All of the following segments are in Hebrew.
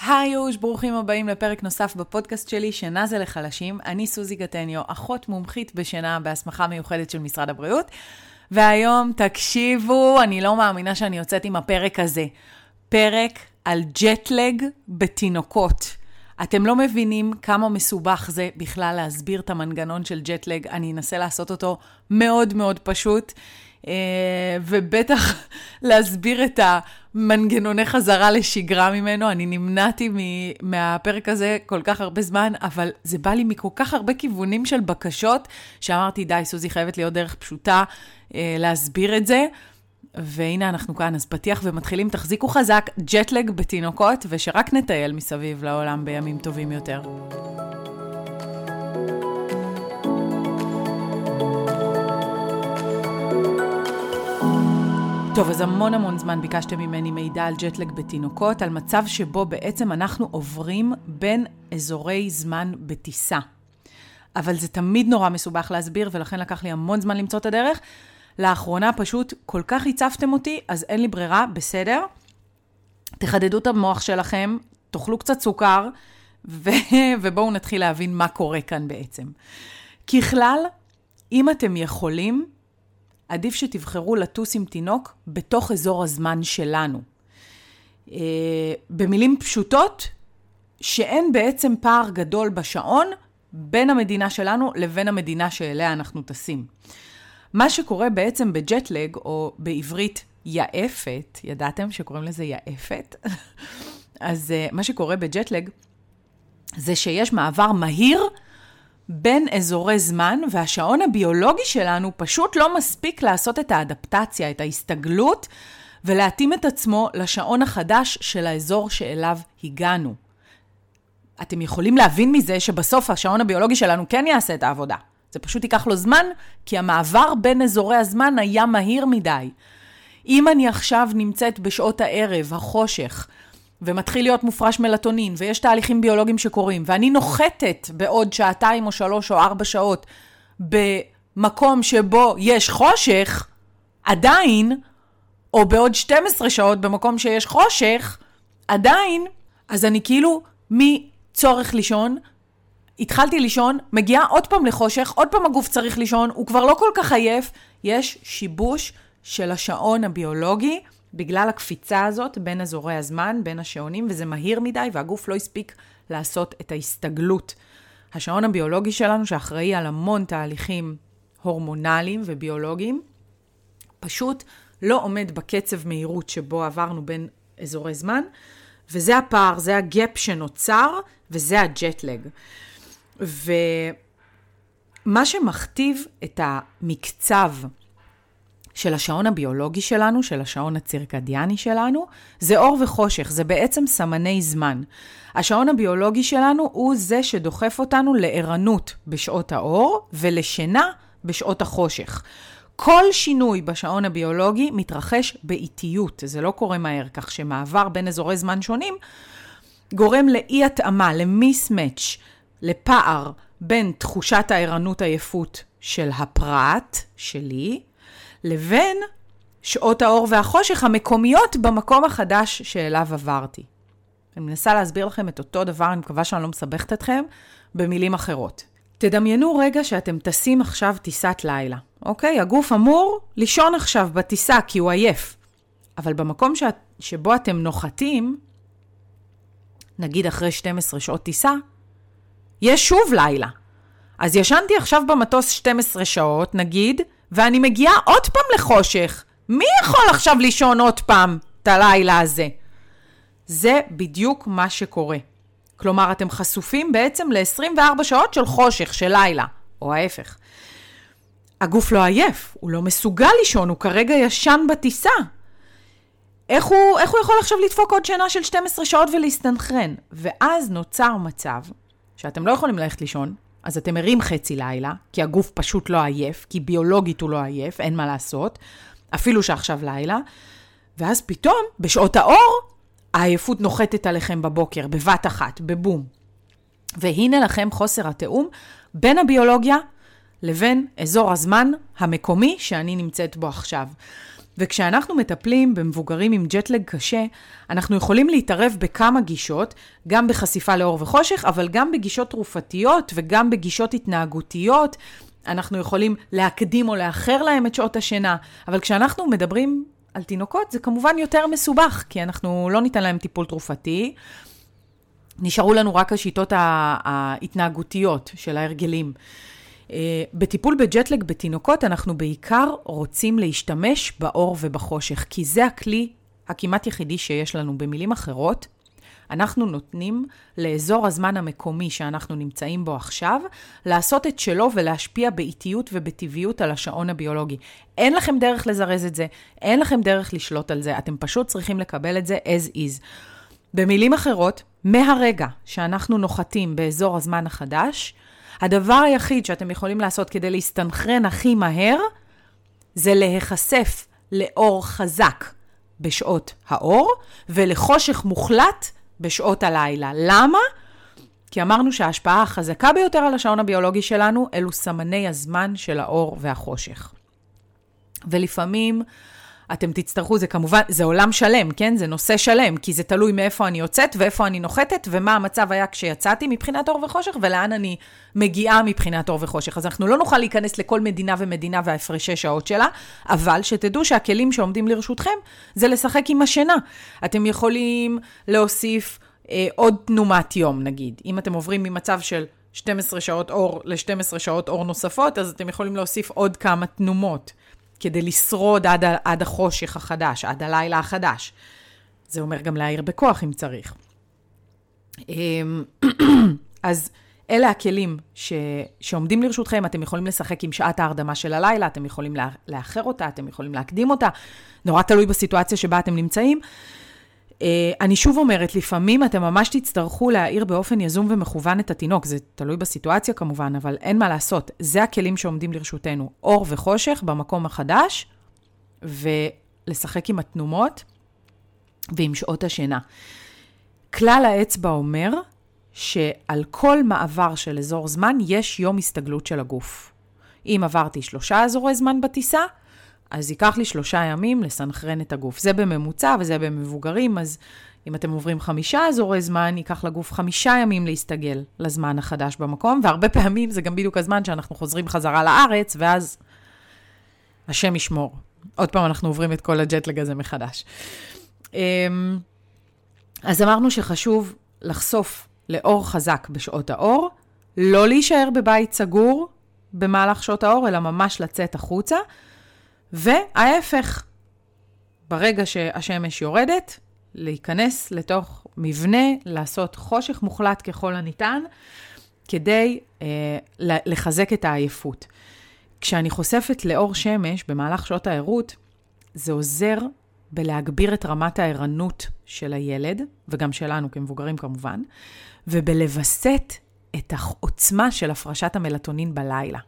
היי יוש, ברוכים הבאים לפרק נוסף בפודקאסט שלי, שינה זה לחלשים. אני סוזי גטניו, אחות מומחית בשינה בהסמכה מיוחדת של משרד הבריאות. והיום תקשיבו, אני לא מאמינה שאני יוצאת עם הפרק הזה. פרק על ג'טלג בתינוקות. אתם לא מבינים כמה מסובך זה בכלל להסביר את המנגנון של ג'טלג. אני אנסה לעשות אותו מאוד מאוד פשוט. ובטח להסביר את המנגנוני חזרה לשגרה ממנו. אני נמנעתי מהפרק הזה כל כך הרבה זמן, אבל זה בא לי מכל כך הרבה כיוונים של בקשות, שאמרתי, די, סוזי, חייבת להיות דרך פשוטה להסביר את זה. והנה אנחנו כאן, אז פתיח ומתחילים, תחזיקו חזק, ג'טלג בתינוקות, ושרק נטייל מסביב לעולם בימים טובים יותר. טוב, אז המון זמן ביקשתם ממני מידע על ג'טלג בתינוקות, על מצב שבו בעצם אנחנו עוברים בין אזורי זמן בטיסה. אבל זה תמיד נורא מסובך להסביר, ולכן לקח לי המון זמן למצוא את הדרך. לאחרונה פשוט כל כך הצפתם אותי, אז אין לי ברירה, בסדר. תחדדו את המוח שלכם, תאכלו קצת סוכר, ובואו נתחיל להבין מה קורה כאן בעצם. ככלל, אם אתם יכולים, עדיף שתבחרו לטוס עם תינוק בתוך אזור הזמן שלנו. במילים פשוטות, שאין בעצם פער גדול בשעון בין המדינה שלנו לבין המדינה שאליה אנחנו טסים. מה שקורה בעצם בג'טלג, או בעברית יעפת, ידעתם שקוראים לזה יעפת? אז מה שקורה בג'טלג, זה שיש מעבר מהיר בין אזורי זמן, והשעון הביולוגי שלנו פשוט לא מספיק לעשות את האדפטציה, את ההסתגלות, ולהתאים את עצמו לשעון החדש של האזור שאליו הגענו. אתם יכולים להבין מזה שבסוף השעון הביולוגי שלנו כן יעשה את העבודה. זה פשוט ייקח לו זמן, כי המעבר בין אזורי הזמן היה מהיר מדי. אם אני עכשיו נמצאת בשעות הערב, החושך, ומתחיל להיות מופרש מלטונין, ויש תהליכים ביולוגיים שקורים, ואני נוחתת בעוד 2 או 3 או 4 שעות במקום שבו יש חושך, עדיין, או בעוד 12 שעות במקום שיש חושך, עדיין, אז אני כאילו מצורך לישון, התחלתי לישון, מגיעה עוד פעם לחושך, עוד פעם הגוף צריך לישון, הוא כבר לא כל כך עייף, יש שיבוש של השעון הביולוגי, בגלל הקפיצה הזאת בין אזורי הזמן, בין השעונים, וזה מהיר מדי, והגוף לא הספיק לעשות את ההסתגלות. השעון הביולוגי שלנו, שאחראי על המון תהליכים הורמונליים וביולוגיים, פשוט לא עומד בקצב מהירות שבו עברנו בין אזורי זמן, וזה הפער, זה הגאפ שנוצר, וזה הג'טלג. ומה שמכתיב את המקצב של השעון הביולוגי שלנו, של השעון הצירקדיאני שלנו, זה אור וחושך, זה בעצם סמני זמן. השעון הביולוגי שלנו הוא זה שדוחף אותנו לערנות בשעות האור, ולשינה בשעות החושך. כל שינוי בשעון הביולוגי מתרחש באיטיות, זה לא קורה מהר, כך שמעבר בין אזורי זמן שונים, גורם לאי התאמה, למיסמץ', לפער בין תחושת הערנות עייפות של הפרט, שלי, לבין שעות האור והחושך המקומיות במקום החדש שאליו עברתי. אני מנסה להסביר לכם את אותו דבר, אני מקווה שאני לא מסבכת אתכם, במילים אחרות. תדמיינו רגע שאתם טסים עכשיו טיסת לילה, אוקיי? הגוף אמור לישון עכשיו בטיסה כי הוא עייף. אבל במקום שבו אתם נוחתים, נגיד אחרי 12 שעות טיסה, יש שוב לילה. אז ישנתי עכשיו במטוס 12 שעות, נגיד, ואני מגיעה עוד פעם לחושך. מי יכול עכשיו לישון עוד פעם את הלילה הזה? זה בדיוק מה שקורה. כלומר, אתם חשופים בעצם ל-24 שעות של חושך, של לילה, או ההפך. הגוף לא עייף, הוא לא מסוגל לישון, הוא כרגע ישן בטיסה. איך הוא יכול עכשיו לדפוק עוד שינה של 12 שעות ולהסתנכרן? ואז נוצר מצב שאתם לא יכולים ללכת לישון, אז אתם ערים חצי לילה, כי הגוף פשוט לא עייף, כי ביולוגית הוא לא עייף, אין מה לעשות, אפילו שעכשיו לילה, ואז פתאום, בשעות האור, העייפות נוחתת עליכם בבוקר, בבת אחת, בבום. והנה לכם חוסר התאום בין הביולוגיה לבין אזור הזמן המקומי שאני נמצאת בו עכשיו. וכשאנחנו מטפלים במבוגרים עם ג'טלג קשה, אנחנו יכולים להתערב בכמה גישות, גם בחשיפה לאור וחושך, אבל גם בגישות תרופתיות וגם בגישות התנהגותיות. אנחנו יכולים להקדים או לאחר להם את שעות השינה, אבל כשאנחנו מדברים על תינוקות, זה כמובן יותר מסובך, כי אנחנו לא ניתן להם טיפול תרופתי, נשארו לנו רק השיטות ההתנהגותיות של ההרגלים. בטיפול בג'טלג בתינוקות, אנחנו בעיקר רוצים להשתמש באור ובחושך, כי זה הכלי הכמעט יחידי שיש לנו. במילים אחרות, אנחנו נותנים לאזור הזמן המקומי שאנחנו נמצאים בו עכשיו, לעשות את שלו ולהשפיע באיטיות ובטבעיות על השעון הביולוגי. אין לכם דרך לזרז את זה, אין לכם דרך לשלוט על זה, אתם פשוט צריכים לקבל את זה as is. במילים אחרות, מהרגע שאנחנו נוחתים באזור הזמן החדש, הדבר היחיד שאתם יכולים לעשות כדי להסתנכרן הכי מהר, זה להיחשף לאור חזק בשעות האור, ולחושך מוחלט בשעות הלילה. למה? כי אמרנו שההשפעה החזקה ביותר על השעון הביולוגי שלנו, אלו סמני הזמן של האור והחושך. ולפעמים אתם תצטרכו, זה כמובן, זה עולם שלם, כן? זה נושא שלם, כי זה תלוי מאיפה אני יוצאת ואיפה אני נוחתת, ומה המצב היה כשיצאתי מבחינת אור וחושך, ולאן אני מגיעה מבחינת אור וחושך. אז אנחנו לא נוכל להיכנס לכל מדינה ומדינה וההפרשי שעות שלה, אבל שתדעו שהכלים שעומדים לרשותכם, זה לשחק עם השינה. אתם יכולים להוסיף עוד תנומת יום, נגיד. אם אתם עוברים ממצב של 12 שעות אור ל-12 שעות אור נוספות, אז אתם יכולים להוסיף עוד כמה תנומות. כדי לשרוד עד החושך החדש, עד הלילה החדש. זה אומר גם להעיר בכוח אם צריך. אז אלה הכלים שעומדים לרשותכם, אתם יכולים לשחק עם שעת ההרדמה של הלילה, אתם יכולים לאחר אותה, אתם יכולים להקדים אותה, נורא תלוי בסיטואציה שבה אתם נמצאים. אני שוב אומרת, לפעמים אתם ממש תצטרכו להעיר באופן יזום ומכוון את התינוק, זה תלוי בסיטואציה כמובן, אבל אין מה לעשות, זה הכלים שעומדים לרשותנו, אור וחושך במקום החדש, ולשחק עם התנומות ועם שעות השינה. כלל האצבע אומר שעל כל מעבר של אזור זמן יש יום הסתגלות של הגוף. אם עברתי 3 אזורי זמן בטיסה, אז ייקח לי 3 ימים לסנכרן את הגוף. זה בממוצע וזה במבוגרים, אז אם אתם עוברים 5 אזורי זמן, ייקח לגוף 5 ימים להסתגל לזמן החדש במקום, והרבה פעמים זה גם בדיוק הזמן שאנחנו חוזרים חזרה לארץ, ואז השם ישמור. עוד פעם אנחנו עוברים את כל הג'טלג הזה מחדש. אז אמרנו שחשוב לחשוף לאור חזק בשעות האור, לא להישאר בבית סגור במהלך שעות האור, אלא ממש לצאת החוצה, וההפך, ברגע שהשמש יורדת, להיכנס לתוך מבנה, לעשות חושך מוחלט ככל הניתן, כדי לחזק את העייפות. כשאני חושפת לאור שמש במהלך שעות הערות, זה עוזר בלהגביר את רמת הערנות של הילד, וגם שלנו כמבוגרים כמובן, ובלבסט את העוצמה של הפרשת המלטונין בלילה.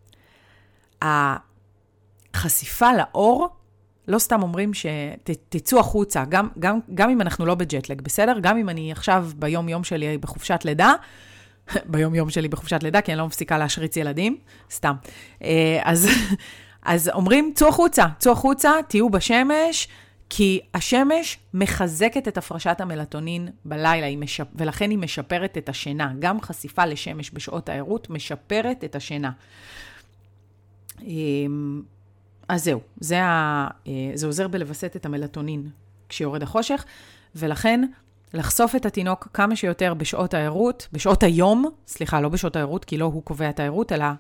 החשיפה לאור, לא סתם אומרים שתצאו החוצה, גם אם אנחנו לא בג'טלג, בסדר? גם אם אני עכשיו ביום יום שלי בחופשת לידה, כי אני לא מפסיקה להשריץ ילדים, סתם. אז אומרים, צאו החוצה, תהיו בשמש, כי השמש מחזקת את הפרשת המלטונין בלילה, ולכן היא משפרת את השינה. גם חשיפה לשמש בשעות הערות משפרת את השינה. אז זהו, זה עוזר בלבסט את המלטונין כשיורד החושך, ולכן לחשוף את התינוק כמה שיותר בשעות הערות, בשעות היום, לא בשעות הערות, כי לא הוא קובע את הערות, אלא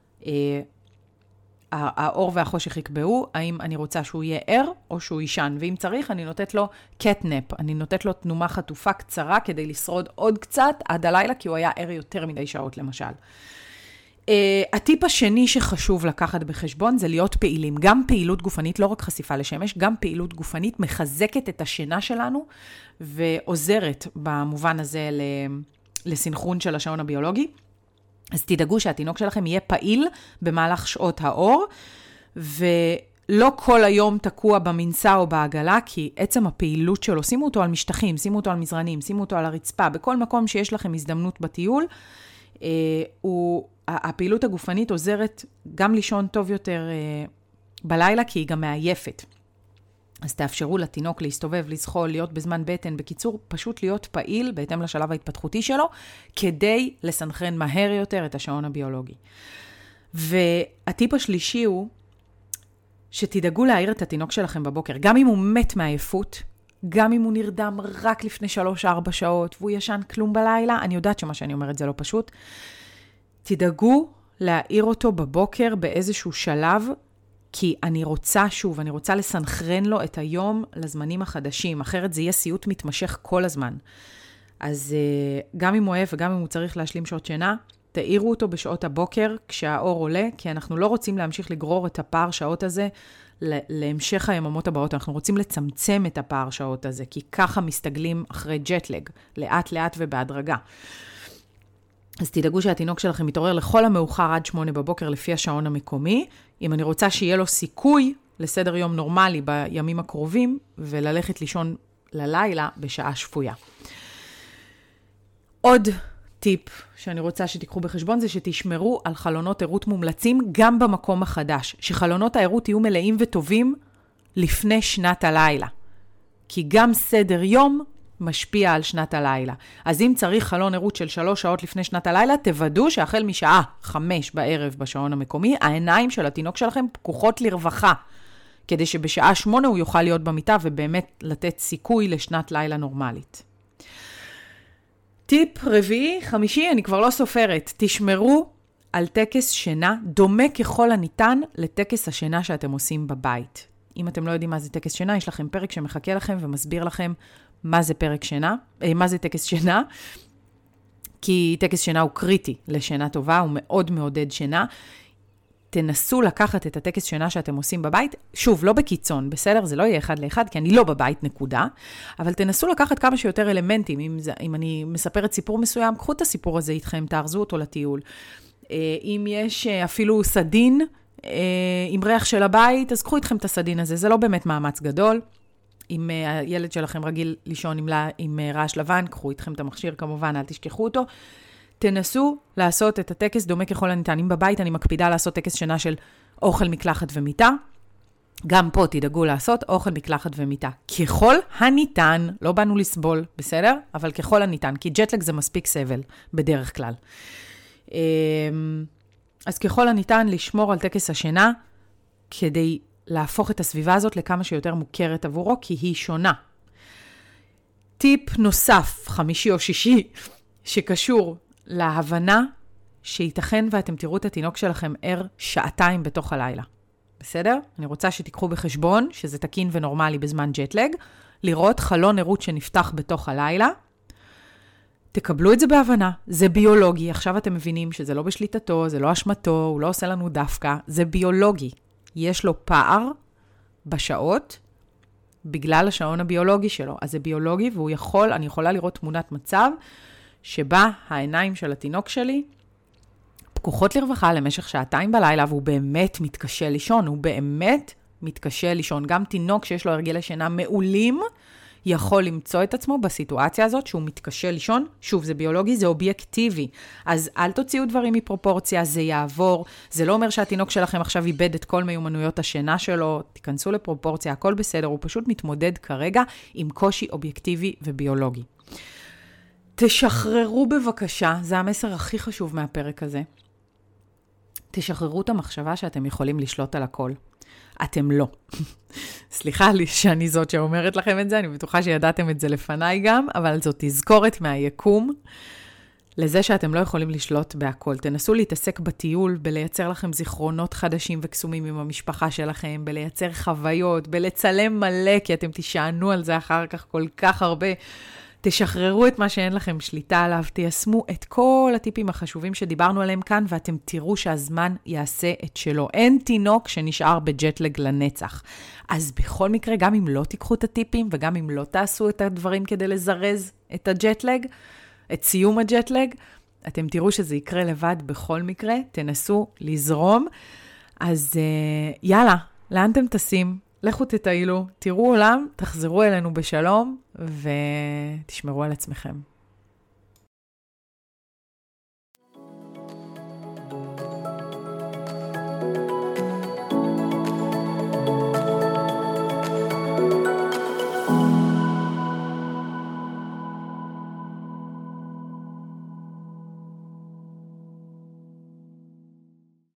האור והחושך יקבעו, האם אני רוצה שהוא יהיה ער או שהוא ישן, ואם צריך אני נותנת לו קטנפ, אני נותנת לו תנומה חטופה קצרה כדי לשרוד עוד קצת עד הלילה, כי הוא היה ער יותר מדי שעות למשל. הטיפ השני שחשוב לקחת בחשבון זה להיות פעילים. גם פעילות גופנית, לא רק חשיפה לשמש, גם פעילות גופנית מחזקת את השינה שלנו, ועוזרת במובן הזה לסינכרון של השעון הביולוגי. אז תדאגו שהתינוק שלכם יהיה פעיל במהלך שעות האור, ולא כל היום תקוע במנסה או בעגלה, כי עצם הפעילות שלו, שימו אותו על משטחים, שימו אותו על מזרנים, שימו אותו על הרצפה, בכל מקום שיש לכם הזדמנות בטיול, הפעילות הגופנית עוזרת גם לישון טוב יותר בלילה, כי היא גם מעייפת. אז תאפשרו לתינוק להסתובב, לזחול, להיות בזמן בטן, בקיצור, פשוט להיות פעיל בהתאם לשלב ההתפתחותי שלו, כדי לסנכרן מהר יותר את השעון הביולוגי. והטיפ השלישי הוא, שתדאגו להעיר את התינוק שלכם בבוקר, גם אם הוא מת מעייפות, גם אם הוא נרדם רק לפני 3-4 שעות, והוא ישן כלום בלילה, אני יודעת שמה שאני אומרת זה לא פשוט, תדאגו להעיר אותו בבוקר באיזשהו שלב, כי אני רוצה לסנכרן לו את היום לזמנים החדשים, אחרת זה יהיה סיוט מתמשך כל הזמן. אז גם אם הוא אוהב וגם אם הוא צריך להשלים שעות שינה, תעירו אותו בשעות הבוקר כשהאור עולה, כי אנחנו לא רוצים להמשיך לגרור את הפער שעות הזה להמשך היממות הבאות, אנחנו רוצים לצמצם את הפער שעות הזה, כי ככה מסתגלים אחרי ג'טלג, לאט לאט ובהדרגה. אז תדאגו שהתינוק שלכם מתעורר לכל המאוחר עד 8 בבוקר לפי השעון המקומי, אם אני רוצה שיהיה לו סיכוי לסדר יום נורמלי בימים הקרובים, וללכת לישון ללילה בשעה שפויה. עוד טיפ שאני רוצה שתיקחו בחשבון זה שתשמרו על חלונות עירות מומלצים גם במקום החדש, שחלונות העירות יהיו מלאים וטובים לפני שנת הלילה. כי גם סדר יום משפיע על שנת הלילה. אז אם צריך חלון עירות של 3 שעות לפני שנת הלילה, תוודאו שהחל משעה 5 בערב בשעון המקומי, העיניים של התינוק שלכם פקוחות לרווחה, כדי שבשעה 8 הוא יוכל להיות במיטה ובאמת לתת סיכוי לשנת לילה נורמלית. טיפ רביעי, 5, אני כבר לא סופרת. תשמרו על טקס שינה, דומה ככל הניתן לטקס השינה שאתם עושים בבית. אם אתם לא יודעים מה זה טקס שינה, יש לכם פרק שמחכה לכם ומסביר לכם מה זה מה זה טקס שינה, כי טקס שינה הוא קריטי לשינה טובה, הוא מאוד מעודד שינה. תנסו לקחת את הטקס שינה שאתם עושים בבית, שוב, לא בקיצון, בסדר? זה לא יהיה 1 ל-1, כי אני לא בבית, נקודה, אבל תנסו לקחת כמה שיותר אלמנטים, אם אני מספרת סיפור מסוים, קחו את הסיפור הזה איתכם, תארזו אותו לטיול. אם יש אפילו סדין עם ריח של הבית, אז קחו איתכם את הסדין הזה, זה לא באמת מאמץ גדול. אם הילד שלכם רגיל לישון עם רעש לבן, קחו איתכם את המכשיר, כמובן, אל תשכחו אותו. תנסו לעשות את הטקס דומה ככל הניתן. אם בבית אני מקפידה לעשות טקס שינה של אוכל, מקלחת ומיטה, גם פה תדאגו לעשות אוכל, מקלחת ומיטה. ככל הניתן, לא באנו לסבול, בסדר? אבל ככל הניתן, כי ג'טלג זה מספיק סבל, בדרך כלל. אז ככל הניתן לשמור על טקס השינה, כדי להפוך את הסביבה הזאת לכמה שיותר מוכרת עבורו, כי היא שונה. טיפ נוסף, 5 או 6, שקשור להבנה שייתכן ואתם תראו את התינוק שלכם ער 2 בתוך הלילה. בסדר? אני רוצה שתיקחו בחשבון שזה תקין ונורמלי בזמן ג'טלג, לראות חלון עירות שנפתח בתוך הלילה. תקבלו את זה בהבנה, זה ביולוגי. עכשיו אתם מבינים שזה לא בשליטתו, זה לא אשמתו, הוא לא עושה לנו דווקא, זה ביולוגי. יש לו פער בשעות בגלל השעון הביולוגי שלו. אז זה ביולוגי אני יכולה לראות תמונת מצב שבה העיניים של התינוק שלי פקוחות לרווחה למשך 2 בלילה, והוא באמת מתקשה לישון, גם תינוק שיש לו הרגלי שינה מעולים, יכול למצוא את עצמו בסיטואציה הזאת שהוא מתקשה לישון. שוב, זה ביולוגי, זה אובייקטיבי. אז אל תוציאו דברים מפרופורציה, זה יעבור. זה לא אומר שהתינוק שלכם עכשיו איבד את כל מיומנויות השינה שלו, תיכנסו לפרופורציה, הכל בסדר, הוא פשוט מתמודד כרגע עם קושי אובייקטיבי וביולוגי. תשחררו בבקשה, זה המסר הכי חשוב מהפרק הזה. תשחררו את המחשבה שאתם יכולים לשלוט על הכל. אתם לא. סליחה לי שאני זאת שאומרת לכם את זה, אני בטוחה שידעתם את זה לפניי גם, אבל זאת תזכורת מהיקום לזה שאתם לא יכולים לשלוט בהכל. תנסו להתעסק בטיול, בלייצר לכם זיכרונות חדשים וקסומים עם המשפחה שלכם, בלייצר חוויות, בלצלם מלא, כי אתם תשענו על זה אחר כך כל כך הרבה. תשחררו את מה שאין לכם שליטה עליו, תיישמו את כל הטיפים החשובים שדיברנו עליהם כאן, ואתם תראו שהזמן יעשה את שלו. אין תינוק שנשאר בג'טלג לנצח. אז בכל מקרה, גם אם לא תיקחו את הטיפים, וגם אם לא תעשו את הדברים כדי לזרז את הג'טלג, את סיום הג'טלג, אתם תראו שזה יקרה לבד בכל מקרה, תנסו לזרום. אז יאללה, לאן אתם טסים? לכו תטיילו, תראו עולם, תחזרו אלינו בשלום ותשמרו על עצמכם.